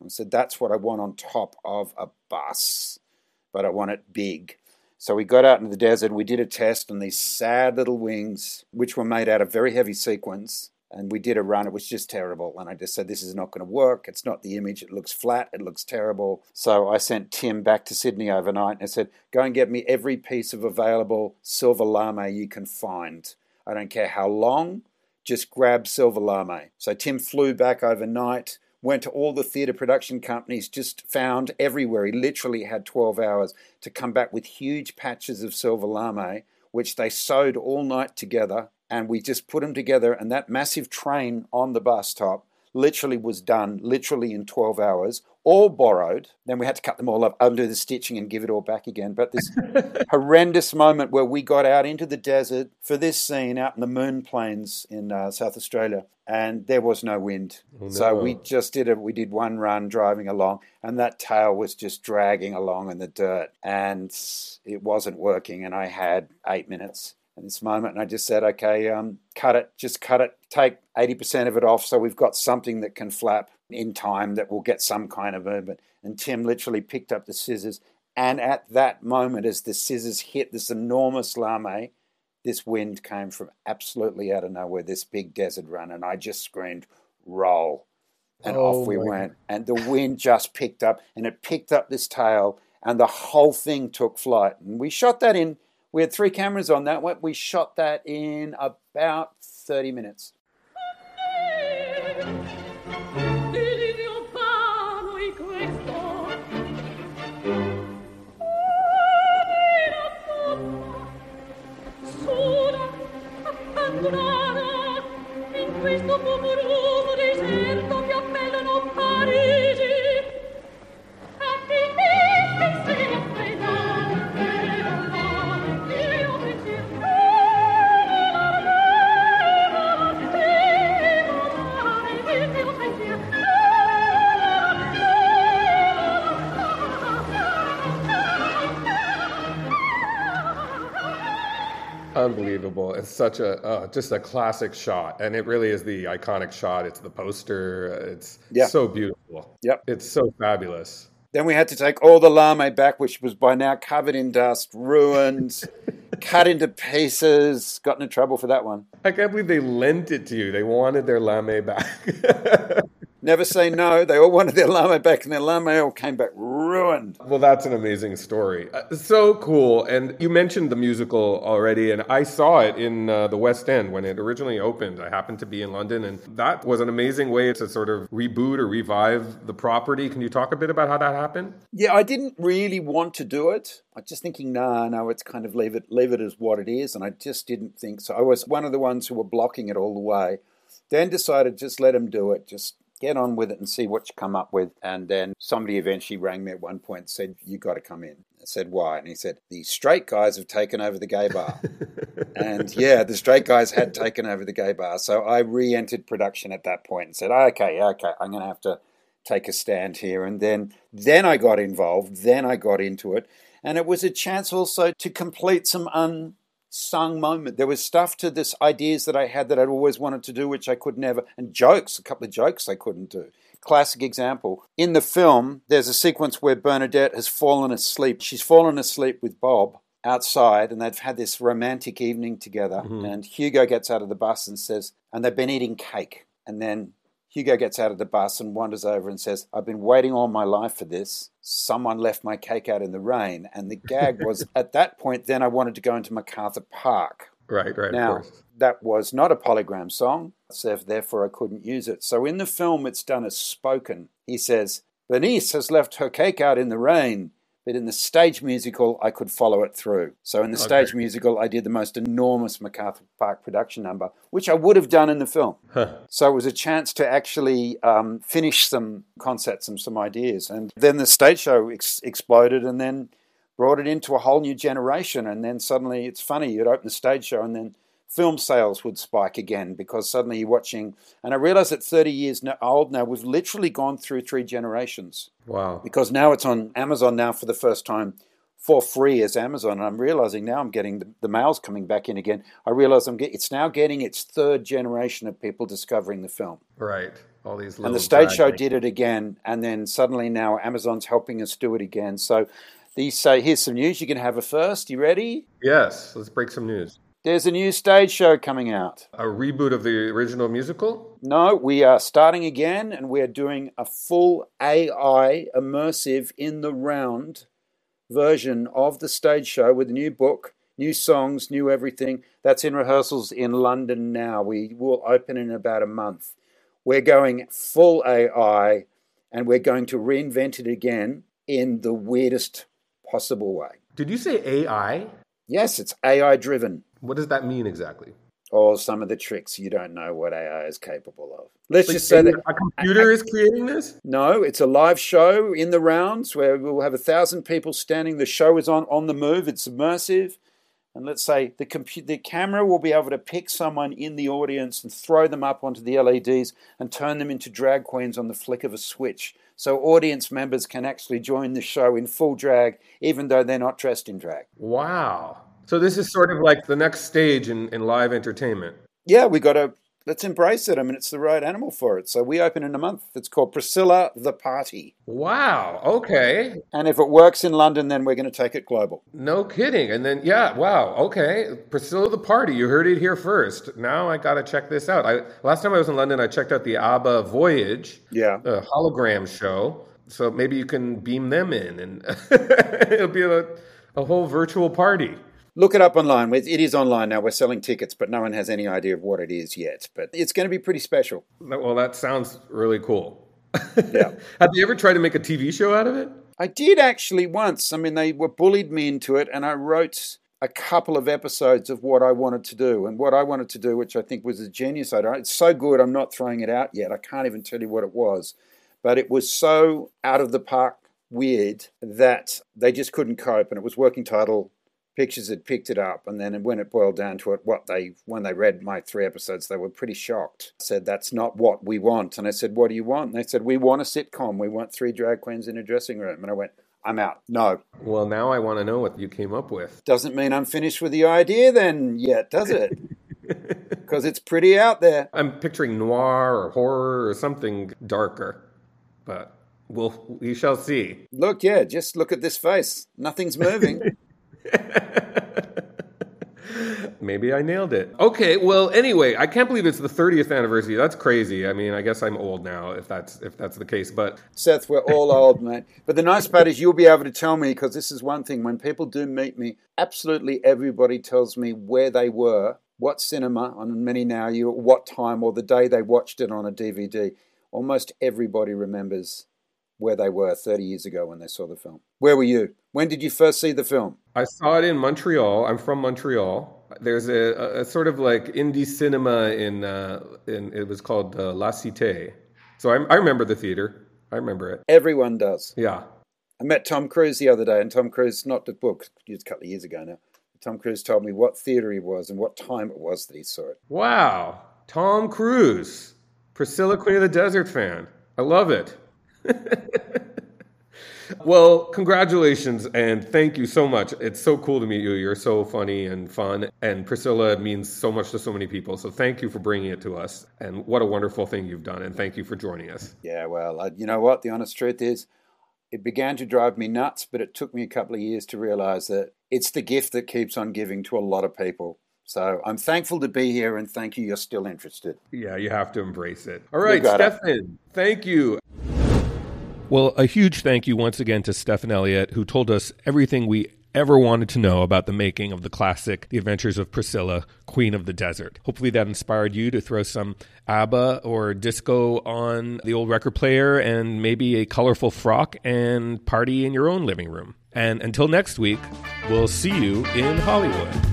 I said, that's what I want on top of a bus, but I want it big. So we got out into the desert and we did a test on these sad little wings, which were made out of very heavy sequins. And we did a run. It was just terrible. And I just said, this is not going to work. It's not the image. It looks flat. It looks terrible. So I sent Tim back to Sydney overnight and I said, go and get me every piece of available silver lame you can find. I don't care how long, just grab silver lame. So Tim flew back overnight, went to all the theatre production companies, just found everywhere. He literally had 12 hours to come back with huge patches of silver lame, which they sewed all night together. And we just put them together, and that massive train on the bus top literally was done literally in 12 hours, all borrowed. Then we had to cut them all up, undo the stitching and give it all back again. But this horrendous moment where we got out into the desert for this scene out in the Moon Plains in South Australia, and there was no wind. Oh, no. So we just we did one run driving along, and that tail was just dragging along in the dirt, and it wasn't working, and I had 8 minutes. In this moment, and I just said, okay, cut it, take 80% of it off so we've got something that can flap in time that will get some kind of movement. And Tim literally picked up the scissors, and at that moment, as the scissors hit this enormous lame, this wind came from absolutely out of nowhere, this big desert run, and I just screamed, roll, and off we went. And the wind just picked up, and it picked up this tail, and the whole thing took flight. And we shot that in. We had 3 cameras on that one. We shot that in about 30 minutes. Unbelievable. It's such just a classic shot. And it really is the iconic shot. It's the poster. It's so beautiful. Yep. It's so fabulous. Then we had to take all the lame back, which was by now covered in dust, ruined, cut into pieces. Got into trouble for that one. I can't believe they lent it to you. They wanted their lame back. Never say no. They all wanted their lame back, and their lame all came back ruined. Well, that's an amazing story. So cool. And you mentioned the musical already, and I saw it in the West End when it originally opened. I happened to be in London, and that was an amazing way to sort of reboot or revive the property. Can you talk a bit about how that happened? Yeah, I didn't really want to do it. I was just thinking, no, it's kind of leave it as what it is, and I just didn't think so. I was one of the ones who were blocking it all the way. Then decided just let them do it, just get on with it and see what you come up with. And then somebody eventually rang me at one point and said, you got to come in. I said, why? And he said, the straight guys have taken over the gay bar. And yeah, the straight guys had taken over the gay bar. So I re-entered production at that point and said, okay, I'm going to have to take a stand here. And then I got involved. Then I got into it. And it was a chance also to complete some unsung moment. There was stuff to this ideas that I had that I'd always wanted to do, which I could never, and jokes, a couple of jokes I couldn't do. Classic example. In the film, there's a sequence where Bernadette has fallen asleep. She's fallen asleep with Bob outside, and they've had this romantic evening together. Mm-hmm. And Hugo gets out of the bus and says, and they've been eating cake. And then Hugo gets out of the bus and wanders over and says, I've been waiting all my life for this. Someone left my cake out in the rain. And the gag was, at that point, then I wanted to go into MacArthur Park. Right, now, of course. That was not a polygram song, so therefore I couldn't use it. So in the film, it's done as spoken. He says, Bernice has left her cake out in the rain. But in the stage musical, I could follow it through. So in the stage musical, I did the most enormous MacArthur Park production number, which I would have done in the film. Huh. So it was a chance to actually finish some concepts and some ideas. And then the stage show exploded and then brought it into a whole new generation. And then suddenly, it's funny, you'd open the stage show and then film sales would spike again because suddenly you're watching. And I realized at 30 years old now, we've literally gone through 3 generations. Wow. Because now it's on Amazon now for the first time for free as Amazon. And I'm realizing now I'm getting the mail's coming back in again. I realize it's now getting its 3rd generation of people discovering the film. Right. All these and the stage show did it again, and then suddenly now Amazon's helping us do it again. So these say, here's some news. You can have it first. You ready? Yes, let's break some news. There's a new stage show coming out. A reboot of the original musical? No, we are starting again, and we are doing a full AI, immersive, in the round version of the stage show with a new book, new songs, new everything. That's in rehearsals in London now. We will open in about a month. We're going full AI, and we're going to reinvent it again in the weirdest possible way. Did you say AI? Yes, it's AI-driven. What does that mean exactly? Or some of the tricks you don't know what AI is capable of. Let's just say that a computer is creating this? No, it's a live show in the rounds where we'll have 1,000 people standing. The show is on the move. It's immersive. And let's say the camera will be able to pick someone in the audience and throw them up onto the LEDs and turn them into drag queens on the flick of a switch. So audience members can actually join the show in full drag, even though they're not dressed in drag. Wow. So this is sort of like the next stage in live entertainment. Yeah, let's embrace it. I mean, it's the right animal for it. So we open in a month. It's called Priscilla the Party. Wow. Okay. And if it works in London, then we're going to take it global. No kidding. And then, yeah, wow. Okay. Priscilla the Party. You heard it here first. Now I got to check this out. Last time I was in London, I checked out the ABBA Voyage. Yeah. A hologram show. So maybe you can beam them in and it'll be a whole virtual party. Look it up online. It is online now. We're selling tickets, but no one has any idea of what it is yet. But it's going to be pretty special. Well, that sounds really cool. Yeah. Have you ever tried to make a TV show out of it? I did actually once. I mean, they bullied me into it, and I wrote a couple of episodes of what I wanted to do. And what I wanted to do, which I think was a genius idea, it's so good I'm not throwing it out yet. I can't even tell you what it was. But it was so out of the park weird that they just couldn't cope. And it was working title. Pictures had picked it up, and then when it boiled down to it, when they read my 3 episodes, they were pretty shocked. Said, that's not what we want. And I said, what do you want? And they said, we want a sitcom. We want 3 drag queens in a dressing room. And I went, I'm out. No. Well, now I want to know what you came up with. Doesn't mean I'm finished with the idea then yet, does it? Because it's pretty out there. I'm picturing noir or horror or something darker, but we shall see. Look, yeah, just look at this face. Nothing's moving. Maybe I nailed it. Okay, well, anyway, I can't believe it's the 30th anniversary. That's crazy. I mean, I guess I'm old now if that's the case. But Seth, we're all old, mate. But the nice part is you'll be able to tell me, because this is one thing. When people do meet me, absolutely everybody tells me where they were, what cinema, on many now, what time, or the day they watched it on a DVD. Almost everybody remembers where they were 30 years ago when they saw the film. Where were you? When did you first see the film? I saw it in Montreal. I'm from Montreal. There's a sort of like indie cinema in it was called La Cité. So I remember the theater. I remember it. Everyone does. Yeah. I met Tom Cruise the other day, and Tom Cruise, not the book, it's a couple of years ago now. Tom Cruise told me what theater he was and what time it was that he saw it. Wow. Tom Cruise. Priscilla, Queen of the Desert fan. I love it. Well, congratulations and thank you so much. It's so cool to meet you. You're so funny and fun. And Priscilla means so much to so many people. So thank you for bringing it to us. And what a wonderful thing you've done. And thank you for joining us. Yeah, well, you know what? The honest truth is, it began to drive me nuts, but it took me a couple of years to realize that it's the gift that keeps on giving to a lot of people. So I'm thankful to be here, and thank you. You're still interested. Yeah, you have to embrace it. All right, Stefan, thank you. Well, a huge thank you once again to Stefan Elliott, who told us everything we ever wanted to know about the making of the classic The Adventures of Priscilla, Queen of the Desert. Hopefully that inspired you to throw some ABBA or disco on the old record player and maybe a colorful frock and party in your own living room. And until next week, we'll see you in Hollywood.